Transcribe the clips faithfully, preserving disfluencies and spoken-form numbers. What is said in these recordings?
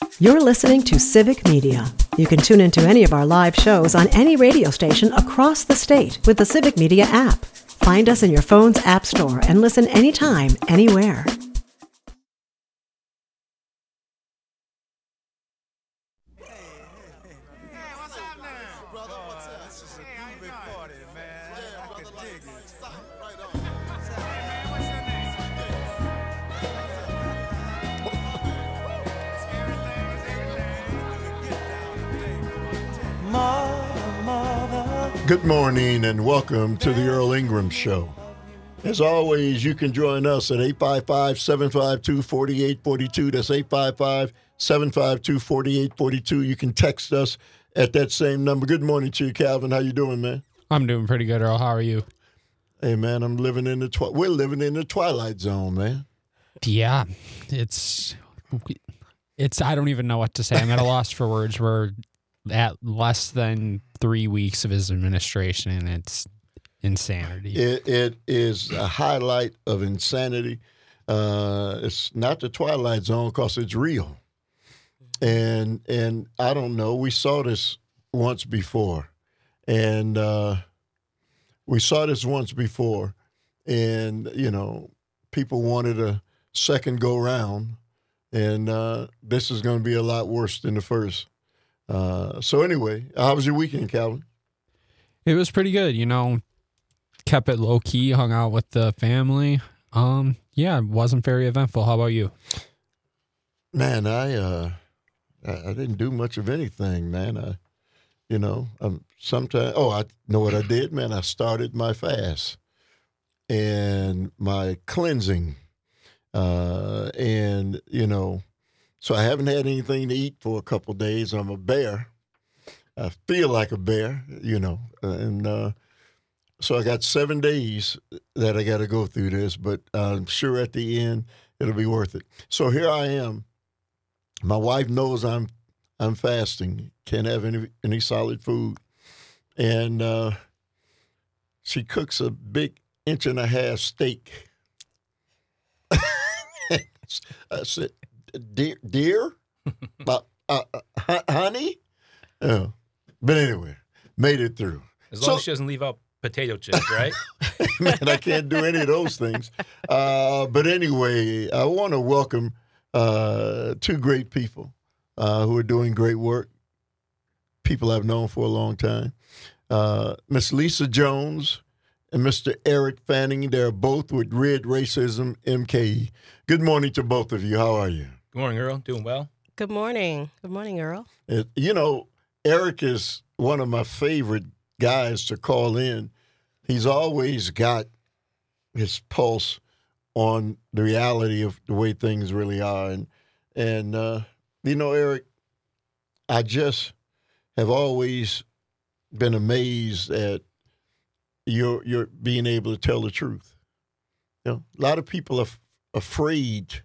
You're listening to Civic Media. You can tune into any of our live shows on any radio station across the state with the Civic Media app. Find us in your phone's app store and listen anytime, anywhere. Good morning and welcome to the Earl Ingram Show. As always, you can join us at eight five five, seven five two, four eight four two. That's eight five five, seven five two, four eight four two. You can text us at that same number. Good morning to you, Calvin. How you doing, man? I'm doing pretty good, Earl. How are you? Hey, man, I'm living in the twi- we're living in the twilight zone, man. Yeah, it's it's. I don't even know what to say. I'm at a loss for words. We're at less than three weeks of his administration, and it's insanity. It, it is a highlight of insanity. Uh, it's not the Twilight Zone because it's real. And and I don't know. We saw this once before. And uh, we saw this once before. And, you know, people wanted a second go round. And uh, this is going to be a lot worse than the first. Uh, so anyway, how was your weekend, Calvin? It was pretty good, you know. Kept it low key, hung out with the family. Um, yeah, it wasn't very eventful. How about you? Man, I uh, I, I didn't do much of anything, man. I, you know, um, sometimes. Oh, I know what I did, man. I started my fast and my cleansing, uh, and you know. So I haven't had anything to eat for a couple of days. I'm a bear. I feel like a bear, you know. And uh, so I got seven days that I got to go through this, but I'm sure at the end it'll be worth it. So here I am. My wife knows I'm I'm fasting. Can't have any any solid food, and uh, she cooks a big inch and a half steak. I said, Deer, deer? uh, uh, uh, honey? Yeah. But anyway, made it through. As long so, as she doesn't leave out potato chips, right? Man, I can't do any of those things. Uh, but anyway, I want to welcome uh, two great people uh, who are doing great work, people I've known for a long time. Uh, Miss Lisa Jones and Mister Eric Fanning. They're both with Red Racism M K E. Good morning to both of you. How are you? Good morning, Earl. Doing well? Good morning. Good morning, Earl. It, you know, Eric is one of my favorite guys to call in. He's always got his pulse on the reality of the way things really are. And, and uh, you know, Eric, I just have always been amazed at your your being able to tell the truth. You know, a lot of people are f- afraid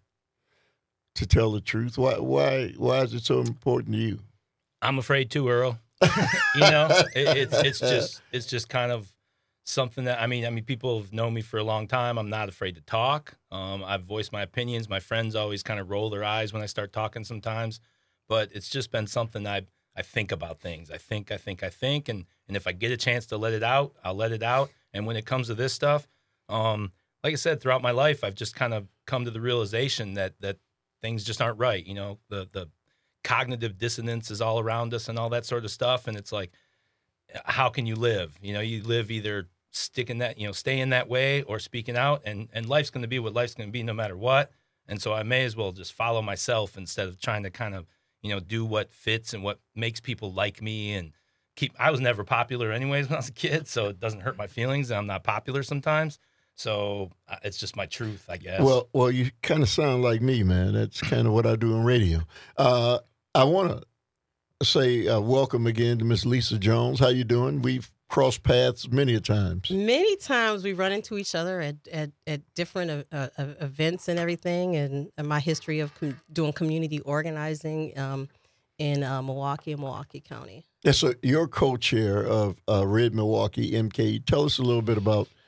to tell the truth. Why why why is it so important to you? I'm afraid too, Earl. you know, it, it's it's just it's just kind of something that I mean I mean people have known me for a long time. I'm not afraid to talk. Um, I've voiced my opinions. My friends always kind of roll their eyes when I start talking sometimes, but it's just been something I I think about things. I think I think I think, and and if I get a chance to let it out, I'll let it out. And when it comes to this stuff, um, like I said, throughout my life, I've just kind of come to the realization that that. Things just aren't right. You know, the the cognitive dissonance is all around us and all that sort of stuff. And it's like, how can you live? You know, you live either sticking that, you know, staying that way or speaking out. And, and life's going to be what life's going to be no matter what. And so I may as well just follow myself instead of trying to kind of, you know, do what fits and what makes people like me and keep. I was never popular anyways when I was a kid, so it doesn't hurt my feelings that I'm not popular sometimes. So uh, it's just my truth, I guess. Well, well, you kind of sound like me, man. That's kind of what I do on radio. Uh, I want to say uh, welcome again to Miss Lisa Jones. How you doing? We've crossed paths many a times. Many times we run into each other at at, at different uh, uh, events and everything. And, and my history of com- doing community organizing um, in uh, Milwaukee and Milwaukee County. Yeah, so you're co-chair of uh, Red Milwaukee M K E. Tell us a little bit about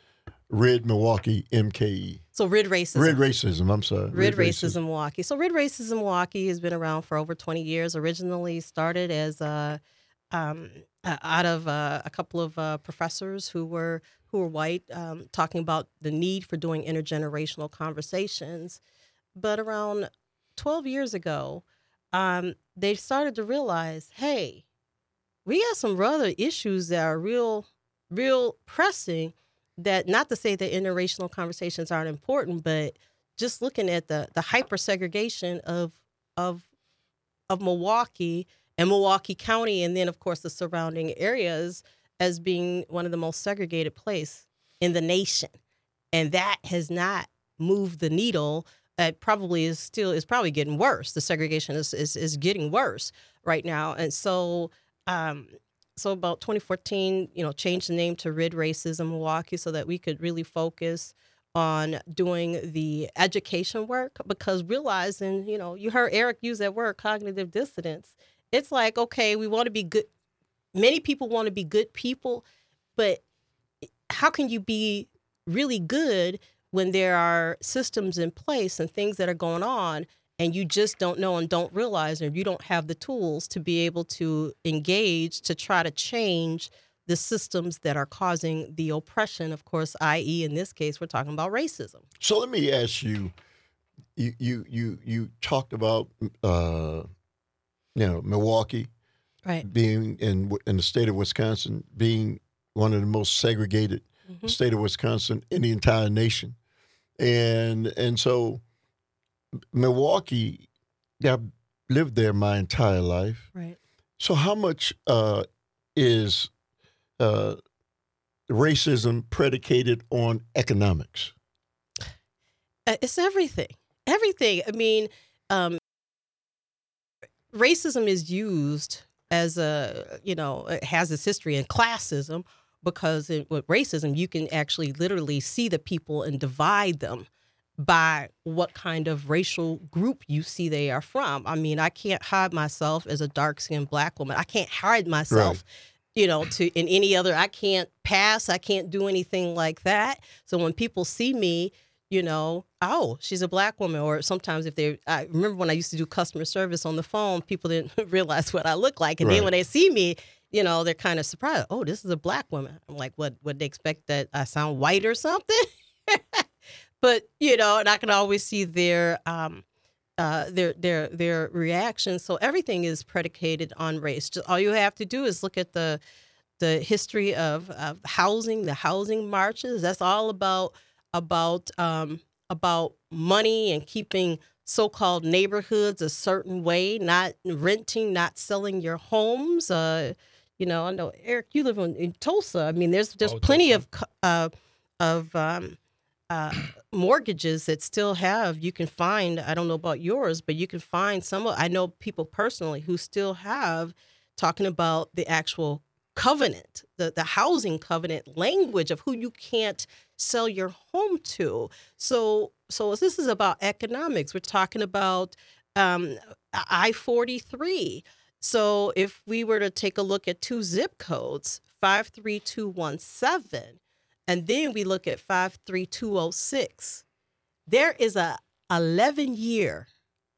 Red Milwaukee M K E. So Red Racism. Red Racism, I'm sorry. Red, Red Racism, Racism Milwaukee. So Red Racism Milwaukee has been around for over twenty years. Originally started as a, um, uh, out of uh, a couple of uh, professors who were who were white, um, talking about the need for doing intergenerational conversations. But around twelve years ago, um, they started to realize, hey, we got some other issues that are real, real pressing. That, not to say that interracial conversations aren't important, but just looking at the the hyper segregation of of of Milwaukee and Milwaukee County, and then of course the surrounding areas as being one of the most segregated place in the nation, and that has not moved the needle. It probably is still is probably getting worse. The segregation is is, is getting worse right now, and so. Um, So about twenty fourteen, you know, changed the name to Red Racism Milwaukee so that we could really focus on doing the education work, because realizing, you know, you heard Eric use that word, cognitive dissonance. It's like, okay, we want to be good. Many people want to be good people, but how can you be really good when there are systems in place and things that are going on and you just don't know and don't realize, or you don't have the tools to be able to engage to try to change the systems that are causing the oppression, of course, that is, in this case, we're talking about racism. So let me ask you, you you you, you talked about, uh, you know, Milwaukee, right, being in in the state of Wisconsin, being one of the most segregated mm-hmm. state of Wisconsin in the entire nation, and and so. Milwaukee, I've lived there my entire life. Right. So how much uh, is uh, racism predicated on economics? It's everything. Everything. I mean, um, racism is used as a, you know, it has its history in classism, because it, with racism, you can actually literally see the people and divide them by what kind of racial group you see they are from. I mean, I can't hide myself as a dark-skinned black woman. I can't hide myself, right. you know, to in any other. I can't pass. I can't do anything like that. So when people see me, you know, oh, she's a black woman. Or sometimes if they, I remember when I used to do customer service on the phone, people didn't realize what I look like. And right. then when they see me, you know, they're kind of surprised. Oh, this is a black woman. I'm like, what, would they expect that I sound white or something? But, you know, and I can always see their um, uh, their their their reactions. So everything is predicated on race. Just all you have to do is look at the the history of, of housing, the housing marches. That's all about about um, about money and keeping so-called neighborhoods a certain way, not renting, not selling your homes. Uh, you know, I know, Eric, you live in, in Tulsa. I mean, there's there's oh, plenty Tulsa. of uh, of um, Uh, mortgages that still have, you can find, I don't know about yours, but you can find some, I know people personally who still have, talking about the actual covenant, the, the housing covenant language of who you can't sell your home to. So, so this is about economics. We're talking about um, I forty-three. So if we were to take a look at two zip codes, five three two one seven, and then we look at five three two oh six. There is a eleven year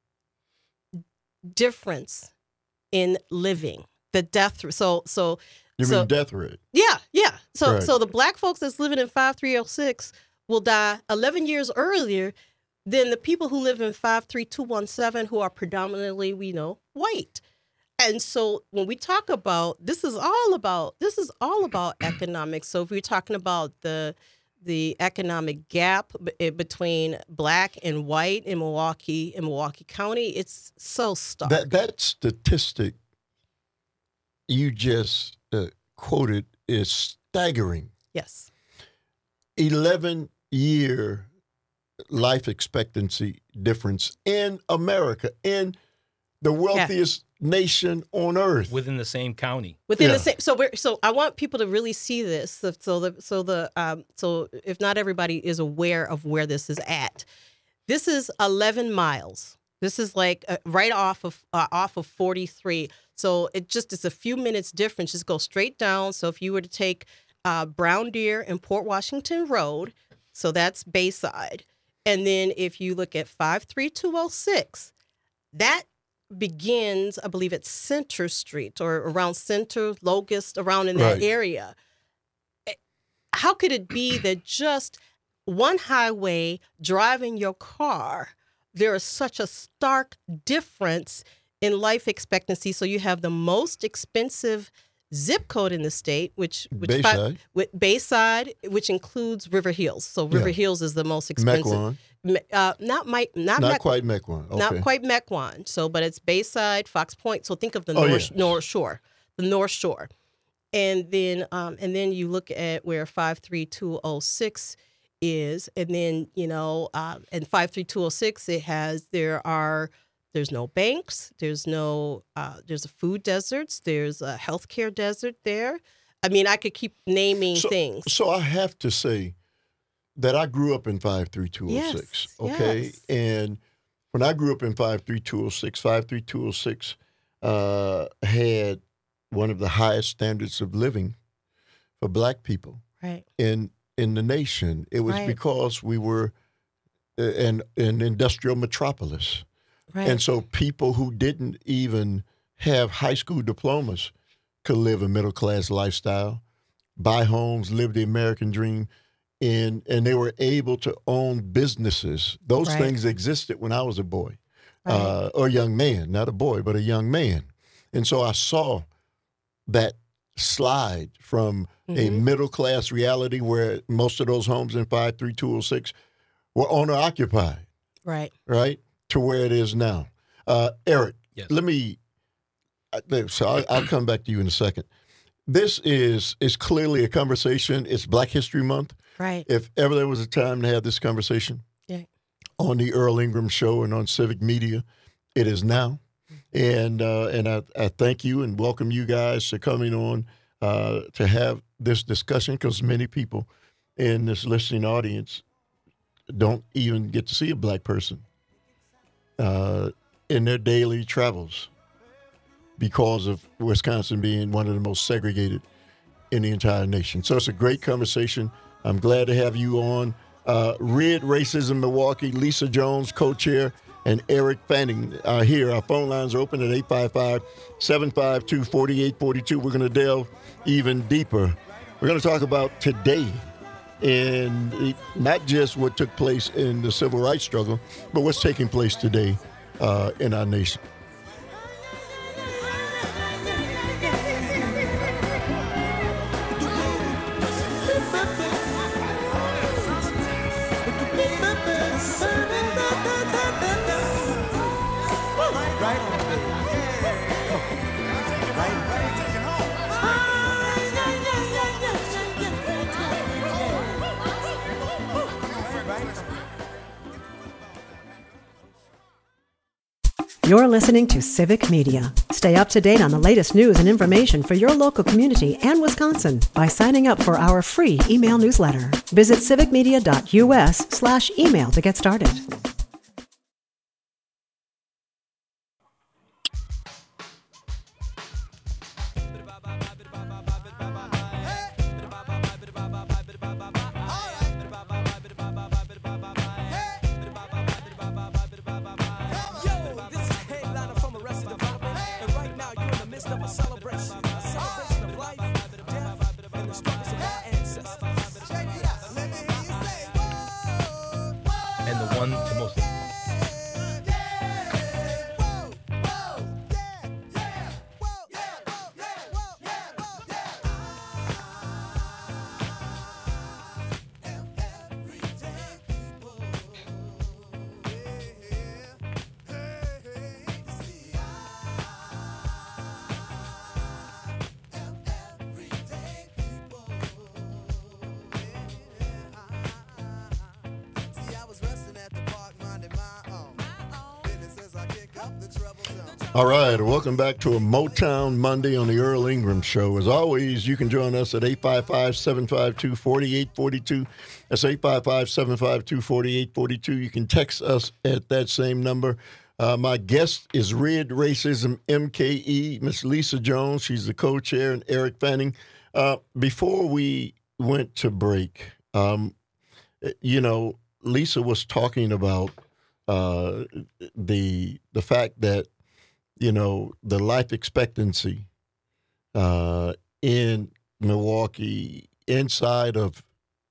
difference in living. The death rate. So, so you so, mean death rate? Yeah, yeah. So, right. so the black folks that's living in five three oh six will die eleven years earlier than the people who live in five three two one seven, who are predominantly, we know, white. And so when we talk about, this is all about, this is all about economics. So if we're talking about the the economic gap b- between black and white in Milwaukee, in Milwaukee County, it's so stark. That, that statistic you just uh, quoted is staggering. Yes. eleven year life expectancy difference in America, in the wealthiest yeah. nation on earth, within the same county. Within yeah. the same, so we're so I want people to really see this. So, so the so the um so if not everybody is aware of where this is at, this is eleven miles. This is like uh, right off of uh, off of forty-three. So it just is a few minutes difference. Just go straight down. So if you were to take uh, Brown Deer and Port Washington Road. So that's Bayside. And then if you look at five three two oh six, that begins, I believe, at Center Street or around Center, Locust, around in that Right. area. How could it be that just one highway driving your car, there is such a stark difference in life expectancy? So you have the most expensive zip code in the state, which which fi- Bayside. with Bayside, which includes River Hills. So River Yeah. Hills is the most expensive. Mequon. Me- Uh, not Mike, not Not Mec- quite Mequon. Okay. not quite Mequon. So, but it's Bayside, Fox Point. So think of the Oh, North yeah. North Shore, the North Shore, and then um, and then you look at where five three two oh six is, and then you know, um, and five three two oh six it has there are there's no banks, there's no uh, there's a food deserts, there's a healthcare desert there. I mean, I could keep naming So- things. So I have to say that I grew up in five three two oh six. Yes, Okay. yes. And when I grew up in five three two oh six, five three two oh six uh, had one of the highest standards of living for black people Right, in in the nation. It was Right. because we were uh, an, an industrial metropolis. right, And so people who didn't even have high school diplomas could live a middle class lifestyle, buy homes, live the American dream, and and they were able to own businesses. Those Right. things existed when I was a boy, right, uh, or a young man, not a boy, but a young man. And so I saw that slide from a Mhm. middle class reality where most of those homes in five three two oh six were owner occupied, right. right, to where it is now. Uh, Eric, Yes. let me. I- there- So I'll, I'll come back to you in a second. This is is clearly a conversation. It's Black History Month. Right. If ever there was a time to have this conversation Yeah. on the Earl Ingram Show and on Civic Media, it is now. And uh, and I, I thank you and welcome you guys to coming on uh, to have this discussion, because many people in this listening audience don't even get to see a black person uh, in their daily travels because of Wisconsin being one of the most segregated in the entire nation. So it's a great conversation. I'm glad to have you on. Uh, Rid Racism Milwaukee, Lisa Jones, co-chair, and Eric Fanning are here. Our phone lines are open at eight five five, seven five two, four eight four two. We're going to delve even deeper. We're going to talk about today, and not just what took place in the civil rights struggle, but what's taking place today uh, in our nation. You're listening to Civic Media. Stay up to date on the latest news and information for your local community and Wisconsin by signing up for our free email newsletter. Visit civicmedia.us slash email to get started. And the one, the most. All right, welcome back to a Motown Monday on the Earl Ingram Show. As always, you can join us at eight five five, seven five two, four eight four two. That's eight five five, seven five two, four eight four two. You can text us at that same number. Uh, my guest is Rid Racism M K E, Miss Lisa Jones. She's the co-chair, and Eric Fanning, Uh, before we went to break, um, you know, Lisa was talking about uh, the the fact that, you know, the life expectancy uh, in Milwaukee inside of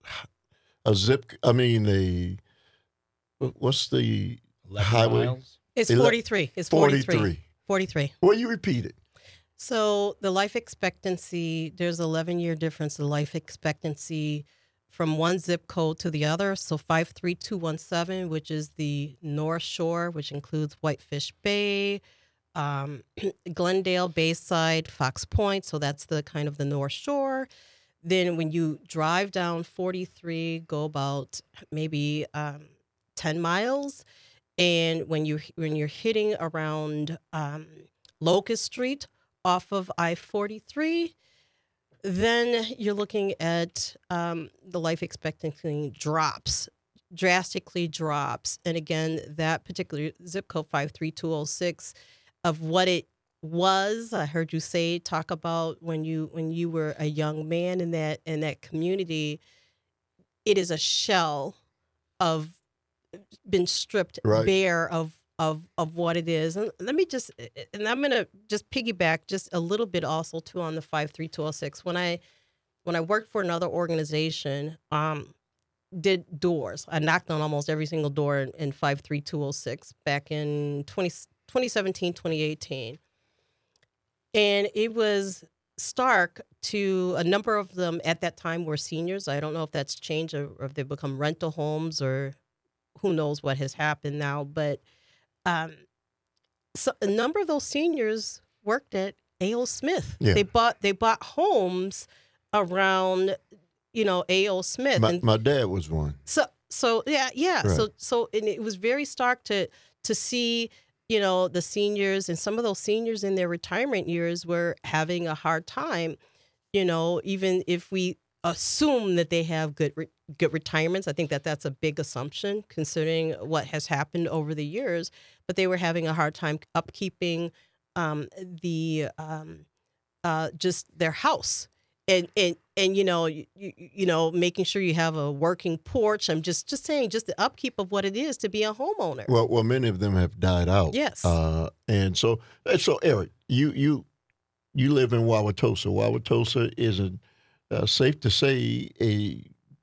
a zip. I mean, a what's the eleven highway? miles. It's Ele- forty-three. It's forty-three. forty-three. forty-three. Well, you repeat it. So the life expectancy, there's eleven year difference, the life expectancy from one zip code to the other. So five three two one seven, which is the North Shore, which includes Whitefish Bay, um, Glendale, Bayside, Fox Point. So that's the kind of the North Shore. Then when you drive down forty-three, go about maybe um, ten miles. And when you when you're hitting around um, Locust Street off of I forty-three, then you're looking at um, the life expectancy drops, drastically drops. And again, that particular zip code five three two oh six of what it was, I heard you say, talk about when you when you were a young man in that in that community, it is a shell of been stripped Right. bare of of of what it is. And let me just and I'm gonna just piggyback just a little bit also too on the five three two oh six. When I when I worked for another organization, um, did doors. I knocked on almost every single door in, in five three two oh six back in twenty, twenty seventeen, twenty eighteen. And it was stark to a number of them at that time were seniors. I don't know if that's changed or, or if they've become rental homes or who knows what has happened now. But um, so a number of those seniors worked at A O Smith. Yeah. They bought they bought homes around, you know, A O Smith. My, and my dad was one. so so yeah yeah Right. so so and it was very stark to to see, you know, the seniors, and some of those seniors in their retirement years were having a hard time, you know, even if we assume that they have good re- good retirements. I think that that's a big assumption considering what has happened over the years, but they were having a hard time upkeeping um, the um, uh, just their house. And, and and you know you, you know making sure you have a working porch. I'm just just saying just the upkeep of what it is to be a homeowner. Well, well, many of them have died out. Yes. Uh, and so, and so, Eric, you you you live in Wauwatosa. Wauwatosa is a uh, safe to say a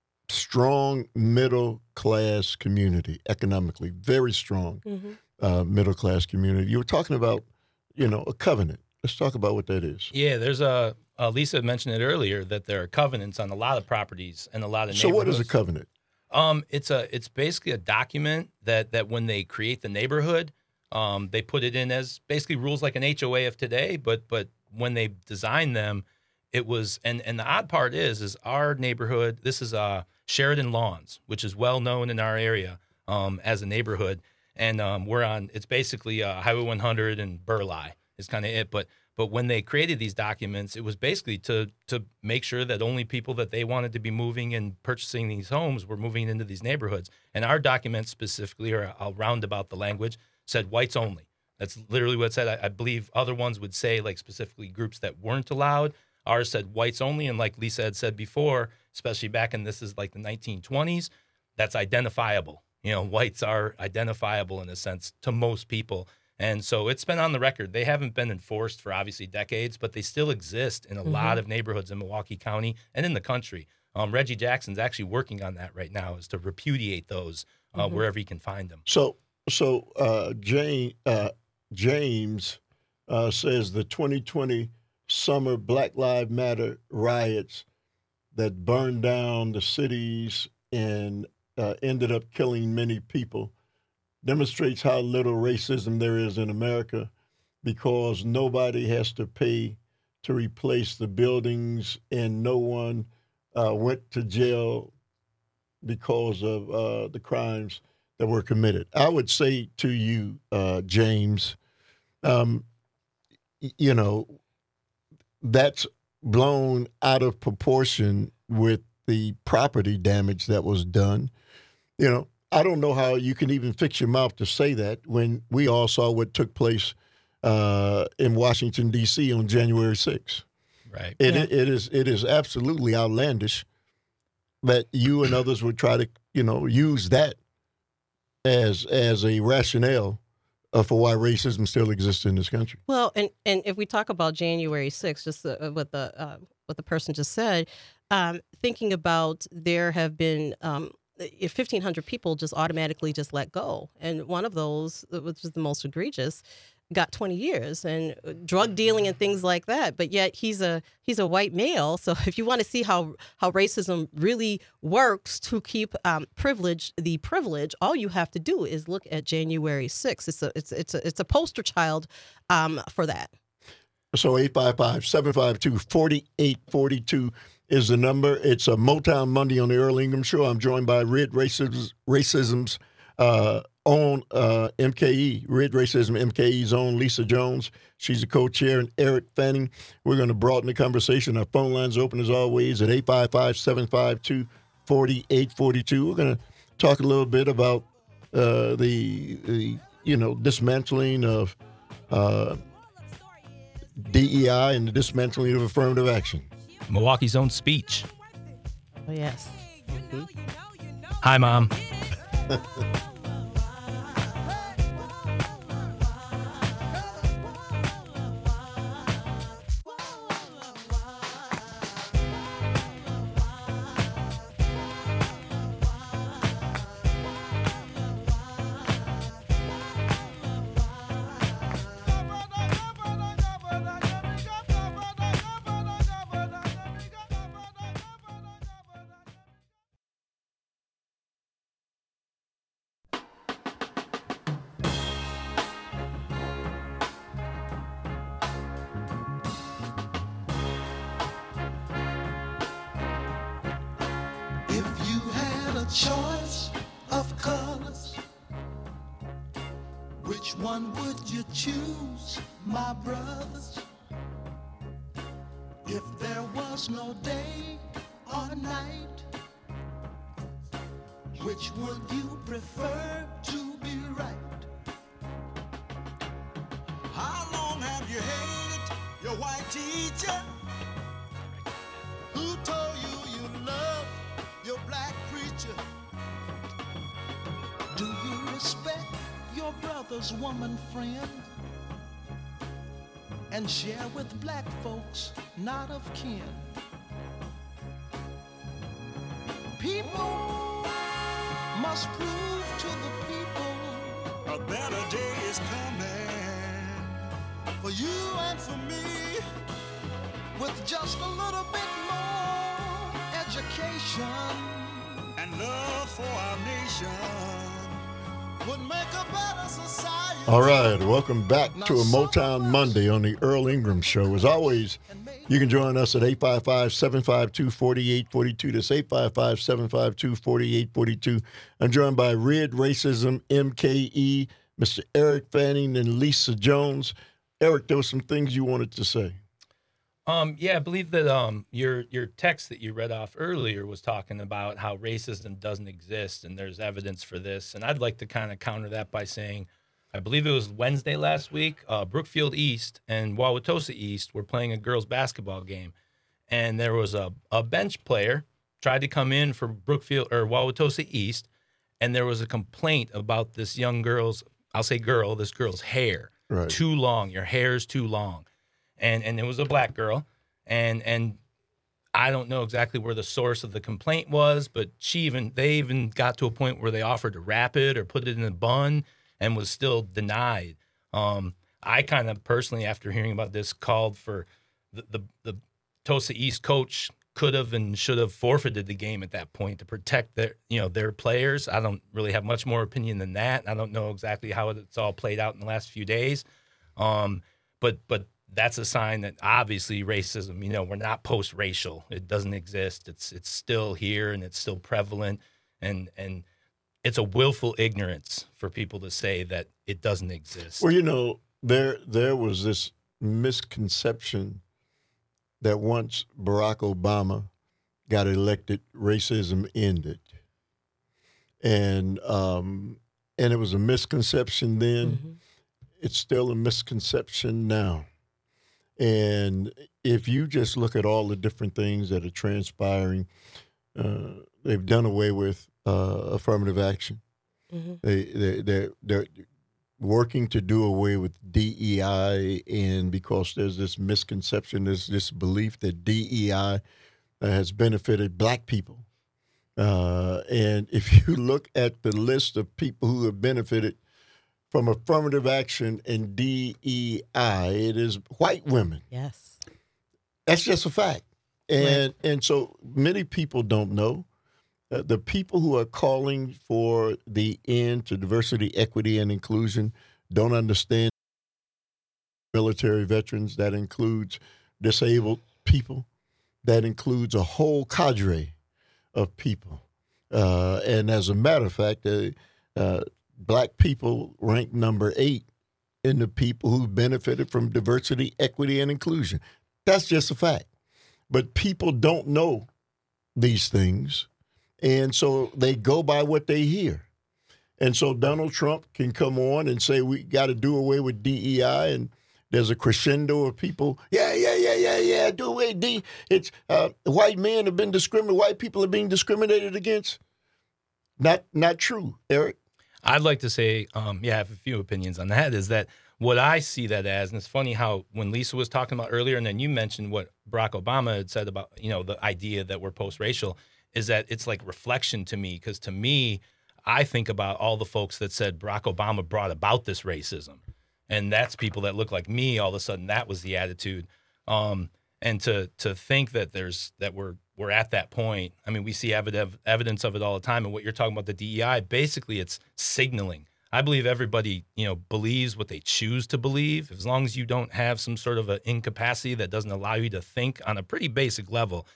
strong middle class community economically, very strong Mm-hmm. uh, middle class community. You were talking about, you know, a covenant. Let's talk about what that is. Yeah, there's a uh, Lisa mentioned it earlier that there are covenants on a lot of properties and a lot of So, what is a neighborhoods. covenant? Um, it's a it's basically a document that that when they create the neighborhood, um, they put it in as basically rules like an H O A of today. But but when they designed them, it was and and the odd part is is our neighborhood. This is uh Sheridan Lawns, which is well known in our area um, as a neighborhood, and um, we're on. It's basically uh, Highway one hundred and Burleigh is kind of it, but. But when they created these documents, it was basically to to make sure that only people that they wanted to be moving and purchasing these homes were moving into these neighborhoods. And our documents specifically, or I'll round about the language, said whites only. That's literally what it said. I, I believe other ones would say like specifically groups that weren't allowed. Ours said whites only. And like Lisa had said before, especially back in this is like the nineteen twenties, that's identifiable. You know, whites are identifiable in a sense to most people. And so it's been on the record. They haven't been enforced for obviously decades, but they still exist in a mm-hmm. lot of neighborhoods in Milwaukee County and in the country. Um, Reggie Jackson's actually working on that right now, is to repudiate those uh, mm-hmm. wherever he can find them. So, so uh, Jane, uh, James uh, says the twenty twenty summer Black Lives Matter riots that burned down the cities and uh, ended up killing many people demonstrates how little racism there is in America, because nobody has to pay to replace the buildings and no one uh, went to jail because of uh, the crimes that were committed. I would say to you, uh, James, um, you know, that's blown out of proportion with the property damage that was done. You know, I don't know how you can even fix your mouth to say that when we all saw what took place uh, in Washington, D C on January sixth. Right. It, Yeah. it it is it is absolutely outlandish that you and others would try to, you know, use that as as a rationale uh, for why racism still exists in this country. Well, and, and if we talk about January sixth, just uh, what the uh, what the person just said, um, thinking about there have been um, if fifteen hundred people just automatically just let go, and one of those, which is the most egregious, got twenty years, and drug dealing and things like that. But yet he's a he's a white male. So if you want to see how how racism really works to keep um, privilege the privilege, all you have to do is look at January sixth. It's a it's it's a it's a poster child um, for that. So eight five five, seven five two, four eight four two is the number. It's a Motown Monday on the Earl Ingram Show. I'm joined by Rid Racism's, Racism's uh, own uh, M K E, Rid Racism M K E's own Lisa Jones. She's the co-chair, and Eric Fanning. We're going to broaden the conversation. Our phone line's open as always at eight five five, seven five two, four eight four two. We're going to talk a little bit about uh, the, the, you know, dismantling of uh, D E I and the dismantling of affirmative action. Milwaukee's own speech. Oh yes. Mhm. Hi, Mom. If you had a choice of colors, which one would you choose, my brothers? If there was no day or night, which would you prefer to be right? How long have you hated your white teacher? Who told you you love your black preacher? Do you respect your brother's woman friend? And share with black folks not of kin? People must prove to the people a better day is coming for you and for me, with just a little bit more education and love for our nation would make a better society. All right, welcome back to a Motown Monday on the Earl Ingram Show. As always, you can join us at eight five five, seven five two, four eight four two. That's eight five five, seven five two, four eight four two. I'm joined by Rid Racism M K E, Mister Eric Fanning, and Lisa Jones. Eric, there were some things you wanted to say. Um, yeah, I believe that um, your your text that you read off earlier was talking about how racism doesn't exist and there's evidence for this. And I'd like to kind of counter that by saying, I believe it was Wednesday last week, uh, Brookfield East and Wauwatosa East were playing a girls' basketball game. And there was a, a bench player tried to come in for Brookfield or Wauwatosa East, and there was a complaint about this young girl's, I'll say girl, this girl's hair. Right. Too long. Your hair's too long. And and it was a black girl, and and I don't know exactly where the source of the complaint was, but she even they even got to a point where they offered to wrap it or put it in a bun, and was still denied. Um, I kind of personally, after hearing about this, called for the the, the Tosa East coach could have and should have forfeited the game at that point to protect their you know their players. I don't really have much more opinion than that. I don't know exactly how it's all played out in the last few days, um, but but. That's a sign that obviously racism, you know, we're not post-racial. It doesn't exist. It's it's still here and it's still prevalent. And and it's a willful ignorance for people to say that it doesn't exist. Well, you know, there there was this misconception that once Barack Obama got elected, racism ended. And um, and it was a misconception then. Mm-hmm. It's still a misconception now. And if you just look at all the different things that are transpiring, uh, they've done away with uh, affirmative action. Mm-hmm. They, they, they're, they're working to do away with D E I, and because there's this misconception, there's this belief that D E I has benefited black people. Uh, and if you look at the list of people who have benefited from affirmative action and D E I, it is white women. Yes. That's just a fact. And and so many people don't know. Uh, the people who are calling for the end to diversity, equity, and inclusion don't understand military veterans. That includes disabled people. That includes a whole cadre of people. Uh, and as a matter of fact, uh, uh, black people rank number eight in the people who benefited from diversity, equity, and inclusion. That's just a fact. But people don't know these things, and so they go by what they hear. And so Donald Trump can come on and say, we got to do away with D E I, and there's a crescendo of people, yeah, yeah, yeah, yeah, yeah, do away with D. It's uh, white men have been discriminated, white people are being discriminated against. Not, not true, Eric. I'd like to say, um, yeah, I have a few opinions on that, is that what I see that as, and it's funny how when Lisa was talking about earlier, and then you mentioned what Barack Obama had said about, you know, the idea that we're post-racial, is that it's like reflection to me, because to me, I think about all the folks that said Barack Obama brought about this racism. And that's people that look like me. All of a sudden, that was the attitude. Um, and to to think that there's that we're we're at that point. I mean, we see evidence evidence of it all the time. And what you're talking about, the D E I, basically, it's signaling. I believe everybody, you know, believes what they choose to believe. As long as you don't have some sort of an incapacity that doesn't allow you to think on a pretty basic level,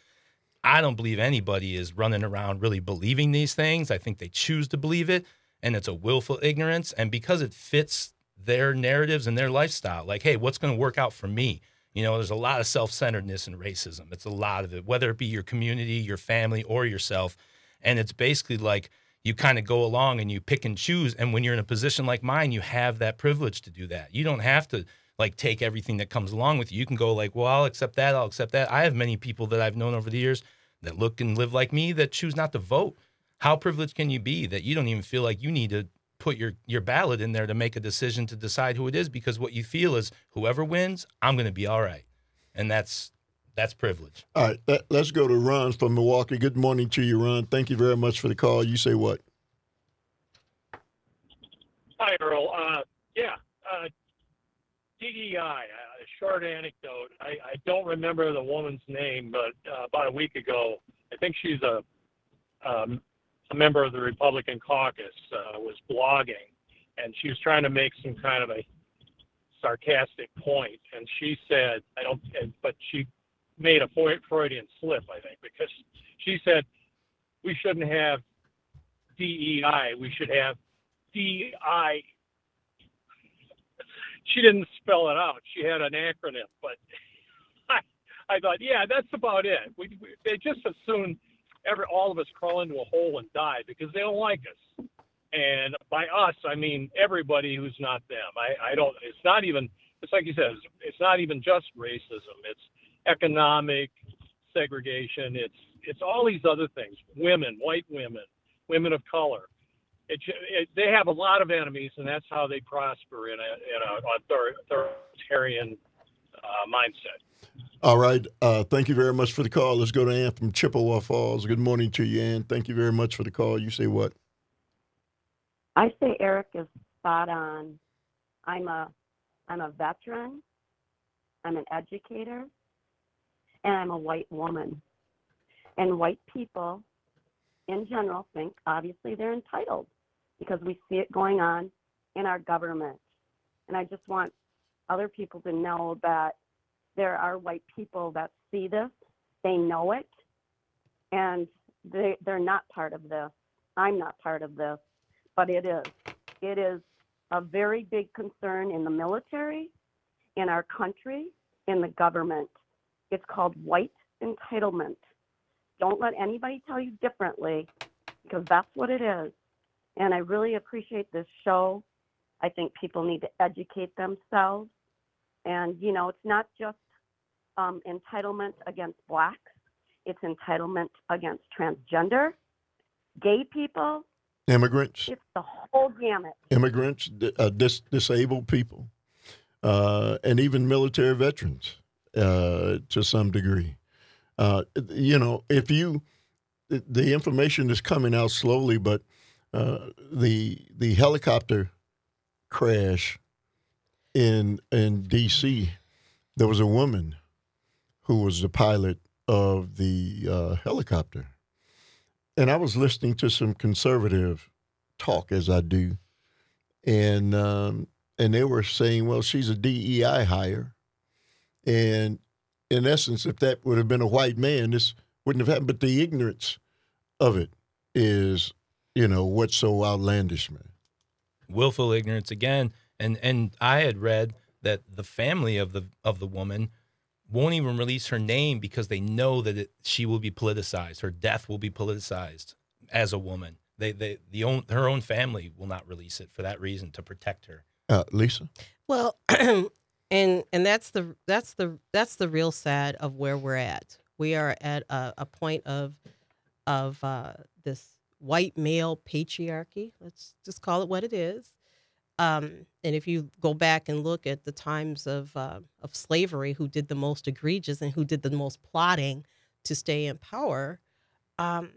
I don't believe anybody is running around really believing these things. I think they choose to believe it, and it's a willful ignorance. And because it fits their narratives and their lifestyle, like, hey, what's going to work out for me? You know, there's a lot of self-centeredness in racism. It's a lot of it, whether it be your community, your family, or yourself. And it's basically like you kind of go along and you pick and choose. And when you're in a position like mine, you have that privilege to do that. You don't have to like take everything that comes along with you. You can go like, well, I'll accept that. I'll accept that. I have many people that I've known over the years that look and live like me that choose not to vote. How privileged can you be that you don't even feel like you need to put your, your ballot in there to make a decision to decide who it is, because what you feel is whoever wins, I'm going to be all right. And that's that's privilege. All right, let, let's go to Ron from Milwaukee. Good morning to you, Ron. Thank you very much for the call. You say what? Hi, Earl. Uh, yeah, uh, D E I, a short anecdote. I, I don't remember the woman's name, but uh, about a week ago, I think she's a um, a member of the Republican caucus, uh, was blogging, and she was trying to make some kind of a sarcastic point, and she said, I don't, but she made a Freudian slip, I think, because she said we shouldn't have D E I, we should have D I. She didn't spell it out. She had an acronym, but I, I thought, yeah, that's about it. We, we, they just as soon every all of us crawl into a hole and die because they don't like us. And by us, I mean everybody who's not them. I, I don't. It's not even. It's like you said. It's, it's not even just racism. It's economic segregation. It's it's all these other things. Women, white women, women of color. It, it, they have a lot of enemies, and that's how they prosper in a, in a authoritarian uh, mindset. All right. Uh, thank you very much for the call. Let's go to Ann from Chippewa Falls. Good morning to you, Ann. Thank you very much for the call. You say what? I say Eric is spot on. I'm a, I'm a veteran. I'm an educator, and I'm a white woman. And white people, in general, think obviously they're entitled because we see it going on in our government. And I just want other people to know that there are white people that see this, they know it, and they, they're not part of this. I'm not part of this, but it is. It is a very big concern in the military, in our country, in the government. It's called white entitlement. Don't let anybody tell you differently, because that's what it is. And I really appreciate this show. I think people need to educate themselves. And, you know, it's not just um, entitlement against blacks. It's entitlement against transgender, gay people. Immigrants. It's the whole gamut. Immigrants, di- uh, dis- disabled people, uh, and even military veterans uh, to some degree. Uh, you know, if you, the, the information is coming out slowly, but uh, the the helicopter crash in in D C, there was a woman who was the pilot of the uh, helicopter. And I was listening to some conservative talk, as I do, and um, and they were saying, well, she's a D E I hire. And in essence, if that would have been a white man, this wouldn't have happened. But the ignorance of it is, you know, what's so outlandish, man. Willful ignorance again. And and I had read that the family of the of the woman won't even release her name because they know that it, she will be politicized. Her death will be politicized as a woman. They, they, the own, her own family will not release it for that reason, to protect her. Uh, Lisa? Well, and and that's the that's the that's the real sad of where we're at. We are at a, a point of of uh, this white male patriarchy. Let's just call it what it is. Um, and if you go back and look at the times of uh, of slavery, who did the most egregious and who did the most plotting to stay in power, um,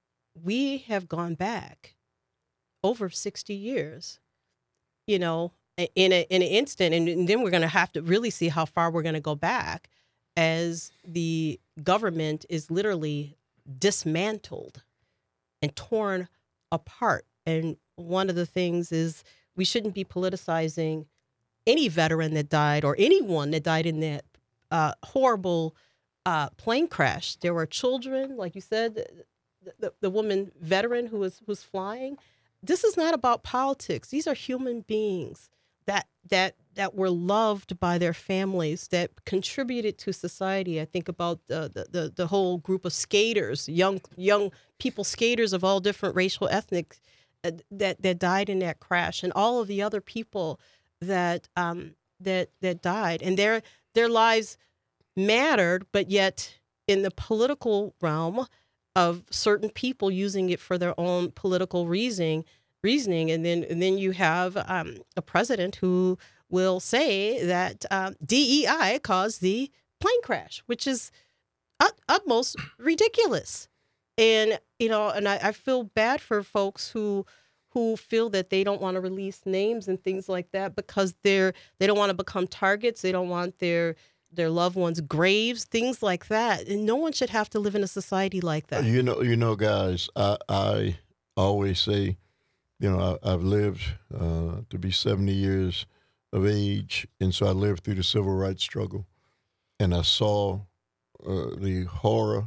we have gone back over sixty years, you know, in a, in an instant. And, and then we're going to have to really see how far we're going to go back as the government is literally dismantled and torn apart. And one of the things is, we shouldn't be politicizing any veteran that died or anyone that died in that uh, horrible uh, plane crash. There were children, like you said, the, the, the woman veteran who was was flying. This is not about politics. These are human beings that that that were loved by their families, that contributed to society. I think about uh, the, the the whole group of skaters, young young people, skaters of all different racial, ethnic, that that died in that crash, and all of the other people that um, that that died, and their their lives mattered, but yet in the political realm of certain people using it for their own political reasoning, reasoning, and then and then you have um, a president who will say that um, D E I caused the plane crash, which is ut- utmost ridiculous. And, you know, and I, I feel bad for folks who who feel that they don't want to release names and things like that because they're they don't want to become targets. They don't want their their loved ones' graves, things like that. And no one should have to live in a society like that. You know, you know, guys, I, I always say, you know, I, I've lived uh, to be seventy years of age, and so I lived through the civil rights struggle, and I saw uh, the horror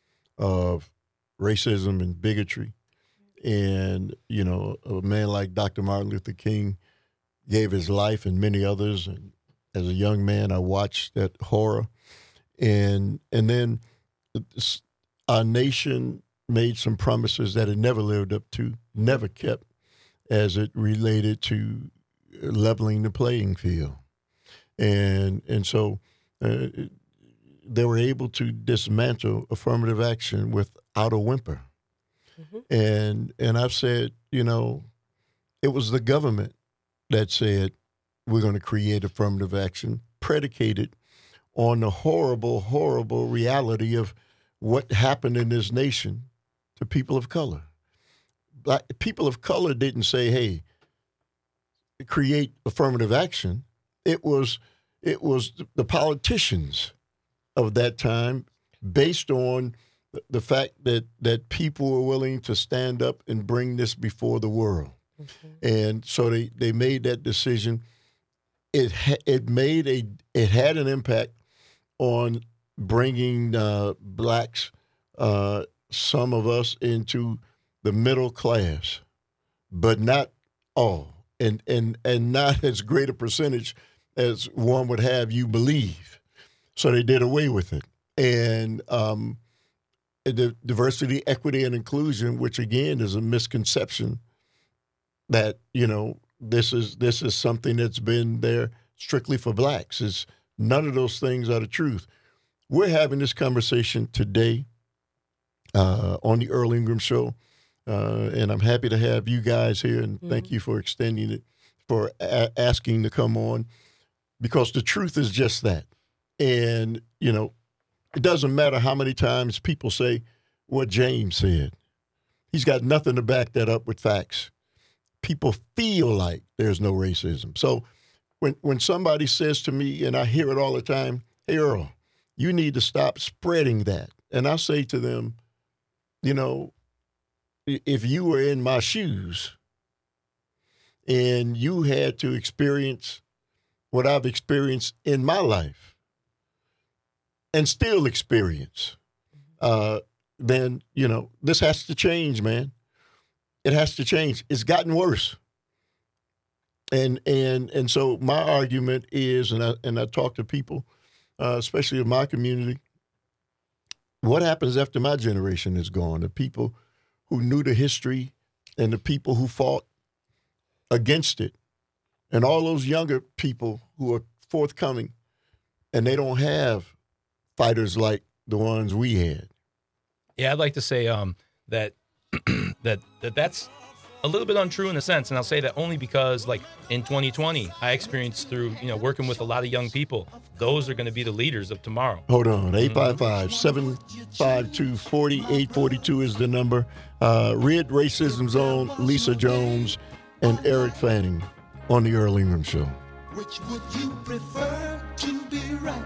of racism and bigotry. And, you know, a man like Doctor Martin Luther King gave his life, and many others. And as a young man, I watched that horror. And and then our nation made some promises that it never lived up to, never kept, as it related to leveling the playing field. And, and so uh, they were able to dismantle affirmative action without a whimper. Mm-hmm. And and I've said, you know, it was the government that said we're going to create affirmative action predicated on the horrible, horrible reality of what happened in this nation to people of color. Black people of color didn't say, hey, create affirmative action. It was it was the politicians of that time, based on the fact that, that people were willing to stand up and bring this before the world. Mm-hmm. And so they, they made that decision. It ha- it made a it had an impact on bringing uh, blacks, uh, some of us, into the middle class, but not all, and and and not as great a percentage as one would have you believe. So they did away with it. And um, the diversity, equity, and inclusion, which again is a misconception that, you know, this is this is something that's been there strictly for blacks. It's, none of those things are the truth. we're having this conversation today uh, on the Earl Ingram Show, uh, and I'm happy to have you guys here, and mm-hmm. thank you for extending it, for a- asking to come on, because the truth is just that. And, you know, it doesn't matter how many times people say what James said. He's got nothing to back that up with facts. People feel like there's no racism. So when when somebody says to me, and I hear it all the time, hey, Earl, you need to stop spreading that. And I say to them, you know, if you were in my shoes and you had to experience what I've experienced in my life and still experience, uh, then, you know, this has to change, man. It has to change. It's gotten worse. And and and so my argument is, and I, and I talk to people, uh, especially in my community, what happens after my generation is gone? The people who knew the history and the people who fought against it, and all those younger people who are forthcoming, and they don't have fighters like the ones we had. Yeah, I'd like to say um, that that that that's a little bit untrue in a sense, and I'll say that only because, like, in twenty twenty, I experienced through, you know, working with a lot of young people, those are going to be the leaders of tomorrow. Hold on. eight five five, seven five two, four eight four two is the number. Uh, Red Racism Zone, Lisa Jones, and Eric Fanning on the Earl Ingram Show. Which would you prefer to be right?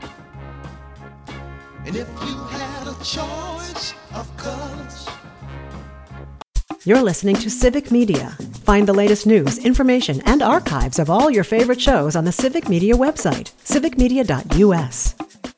And if you had a choice of colors. You're listening to Civic Media. Find the latest news, information, and archives of all your favorite shows on the Civic Media website, civic media dot u s.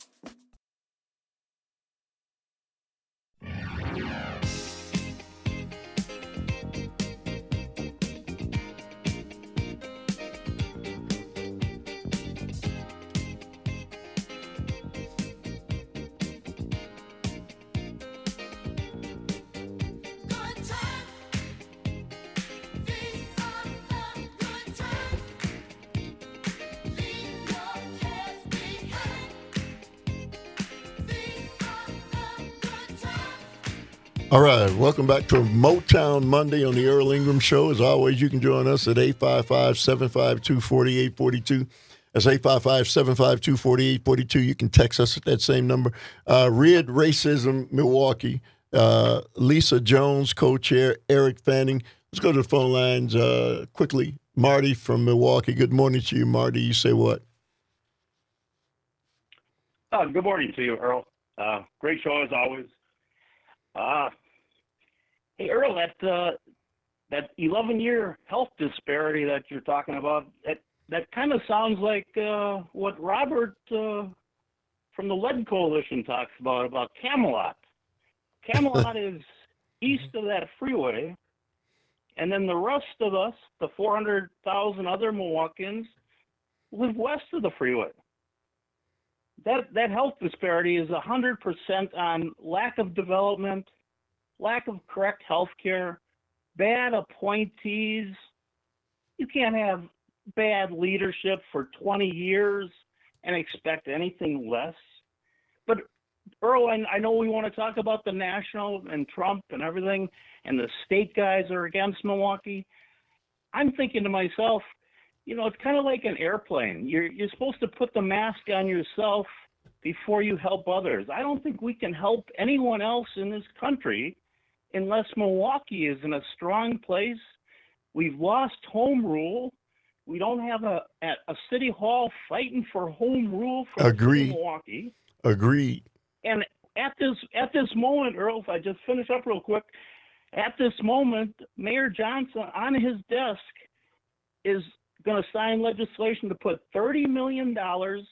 All right, welcome back to Motown Monday on the Earl Ingram Show. As always, you can join us at eight five five, seven five two, four eight four two. That's eight five five, seven five two, four eight four two. You can text us at that same number. Uh, Red Racism Milwaukee, uh, Lisa Jones, co-chair, Eric Fanning. Let's go to the phone lines uh, quickly. Marty from Milwaukee. Good morning to you, Marty. You say what? Uh, good morning to you, Earl. Uh, great show as always. Uh, hey, Earl, that uh, that eleven-year health disparity that you're talking about, that, that kind of sounds like uh, what Robert uh, from the Lead Coalition talks about, about Camelot. Camelot is east of that freeway, and then the rest of us, the four hundred thousand other Milwaukeeans, live west of the freeway. That that health disparity is one hundred percent on lack of development, lack of correct health care, bad appointees. You can't have bad leadership for twenty years and expect anything less. But, Earl, I, I know we want to talk about the national and Trump and everything, and the state guys are against Milwaukee. I'm thinking to myself, you know, it's kind of like an airplane. You're you're supposed to put the mask on yourself before you help others. I don't think we can help anyone else in this country unless Milwaukee is in a strong place. We've lost home rule. We don't have a a city hall fighting for home rule for Agreed. Milwaukee. Agreed. And at this at this moment, Earl, if I just finish up real quick, at this moment, Mayor Johnson on his desk is going to sign legislation to put thirty million dollars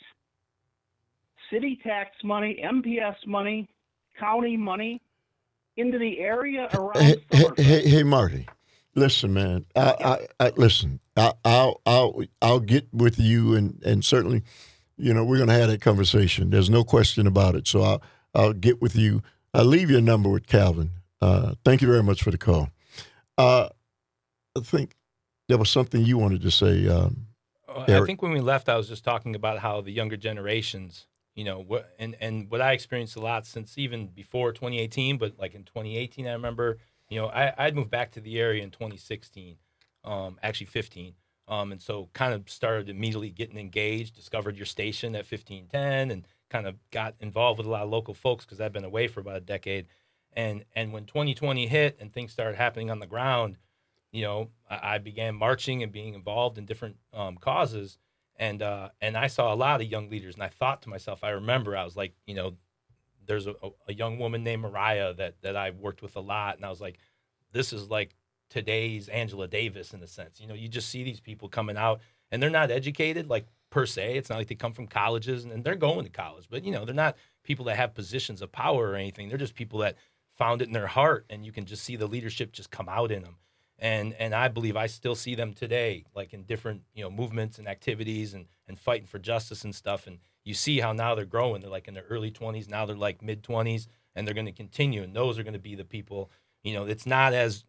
city tax money, M P S money, county money into the area around Hey, hey, Somerset. hey, hey, Marty, listen, man. I, I, I listen. I, I'll, I'll, I'll get with you, and, and certainly, you know, we're going to have that conversation. There's no question about it. So I'll, I'll get with you. I'll leave your number with Calvin. Uh, thank you very much for the call. Uh, I think there was something you wanted to say. Um, Uh, I Eric. think when we left, I was just talking about how the younger generations You know, what and, and what I experienced a lot since even before twenty eighteen, but like in twenty eighteen, I remember, you know, I, I'd moved back to the area in twenty sixteen, um, actually fifteen. Um, and so kind of started immediately getting engaged, discovered your station at fifteen ten, and kind of got involved with a lot of local folks because I've been away for about a decade. And and when twenty twenty hit and things started happening on the ground, you know, I, I began marching and being involved in different um, causes. And uh, and I saw a lot of young leaders, and I thought to myself, I remember I was like, you know, there's a, a young woman named Mariah that that I worked with a lot, and I was like, this is like today's Angela Davis in a sense. You know, you just see these people coming out, and they're not educated like per se. It's not like they come from colleges, and, and they're going to college, but you know, they're not people that have positions of power or anything. They're just people that found it in their heart, and you can just see the leadership just come out in them. And and I believe I still see them today, like in different, you know, movements and activities and, and fighting for justice and stuff. And you see how now they're growing. They're like in their early twenties. Now they're like mid twenties, and they're going to continue. And those are going to be the people, you know, it's not as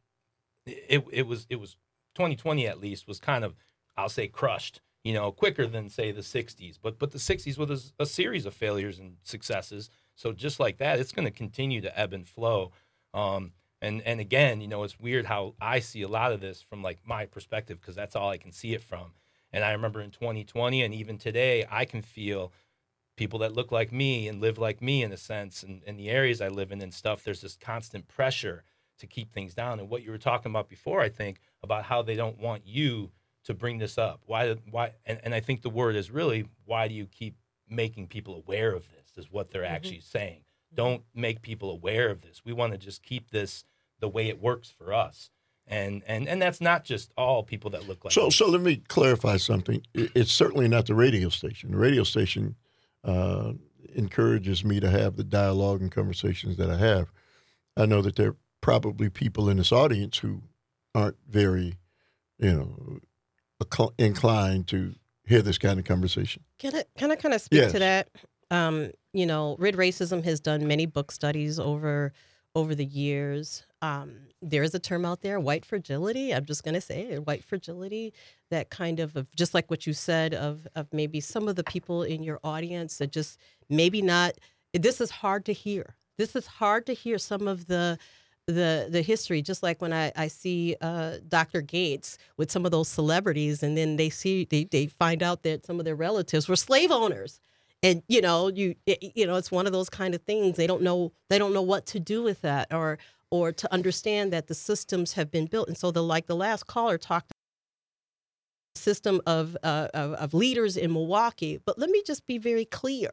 it it was it was twenty twenty at least was kind of, I'll say, crushed, you know, quicker than, say, the sixties. But but the sixties was a, a series of failures and successes. So just like that, it's going to continue to ebb and flow. Um And and again, you know, it's weird how I see a lot of this from like my perspective because that's all I can see it from. And I remember in twenty twenty and even today, I can feel people that look like me and live like me in a sense, and in the areas I live in and stuff, there's this constant pressure to keep things down. And what you were talking about before, I think, about how they don't want you to bring this up. Why? Why? And, and I think the word is really, why do you keep making people aware of this is what they're mm-hmm. actually saying. Don't make people aware of this. We want to just keep this the way it works for us. And and and that's not just all people that look like so me. So let me clarify something. It's certainly not the radio station. The radio station uh, encourages me to have the dialogue and conversations that I have. I know that there are probably people in this audience who aren't very, you know, inclined to hear this kind of conversation. Can I, can I kind of speak yes. to that? Um, you know, Rid Racism has done many book studies over over the years. Um, there is a term out there, white fragility. I'm just going to say it, white fragility, that kind of, of, just like what you said, of of maybe some of the people in your audience that just maybe not, this is hard to hear. This is hard to hear some of the the the history, just like when I, I see uh, Doctor Gates with some of those celebrities, and then they see, they, they find out that some of their relatives were slave owners. And, you know, you you know, it's one of those kind of things. They don't know they don't know what to do with that, or or to understand that the systems have been built. And so the like the last caller talked about the system of, uh, of of leaders in Milwaukee. But let me just be very clear.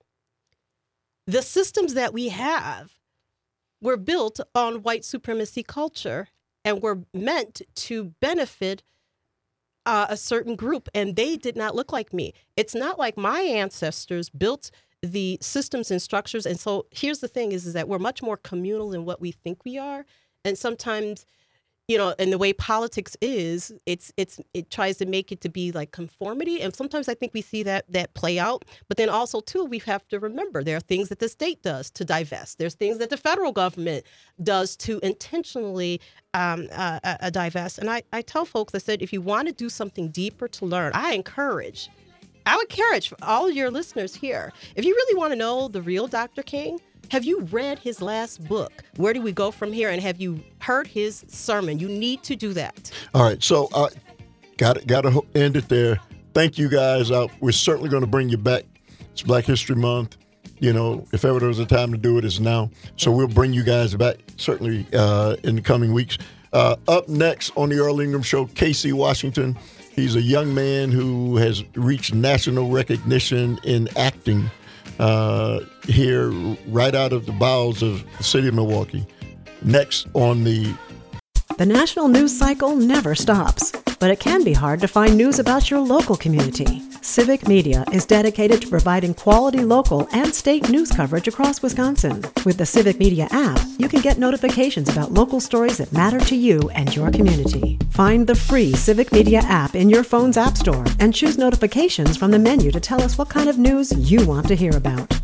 The systems that we have were built on white supremacy culture and were meant to benefit Uh, a certain group, and they did not look like me. It's not like my ancestors built the systems and structures. And so here's the thing is, is that we're much more communal than what we think we are. And sometimes, you know, and the way politics is, it's it's it tries to make it to be like conformity. And sometimes I think we see that that play out. But then also, too, we have to remember there are things that the state does to divest. There's things that the federal government does to intentionally um, uh, uh, divest. And I, I tell folks, I said, if you want to do something deeper to learn, I encourage, I would encourage all your listeners here, if you really want to know the real Doctor King, have you read his last book, Where Do We Go From Here? And have you heard his sermon? You need to do that. All right. So uh, got it, got to end it there. Thank you, guys. Uh, we're certainly going to bring you back. It's Black History Month. You know, if ever there was a time to do it, it's now. So we'll bring you guys back certainly uh, in the coming weeks. Uh, up next on the Earl Ingram Show, Casey Washington. He's a young man who has reached national recognition in acting. Uh, here, right out of the bowels of the city of Milwaukee. Next on the... The national news cycle never stops, but it can be hard to find news about your local community. Civic Media is dedicated to providing quality local and state news coverage across Wisconsin. With the Civic Media app, you can get notifications about local stories that matter to you and your community. Find the free Civic Media app in your phone's app store and choose notifications from the menu to tell us what kind of news you want to hear about.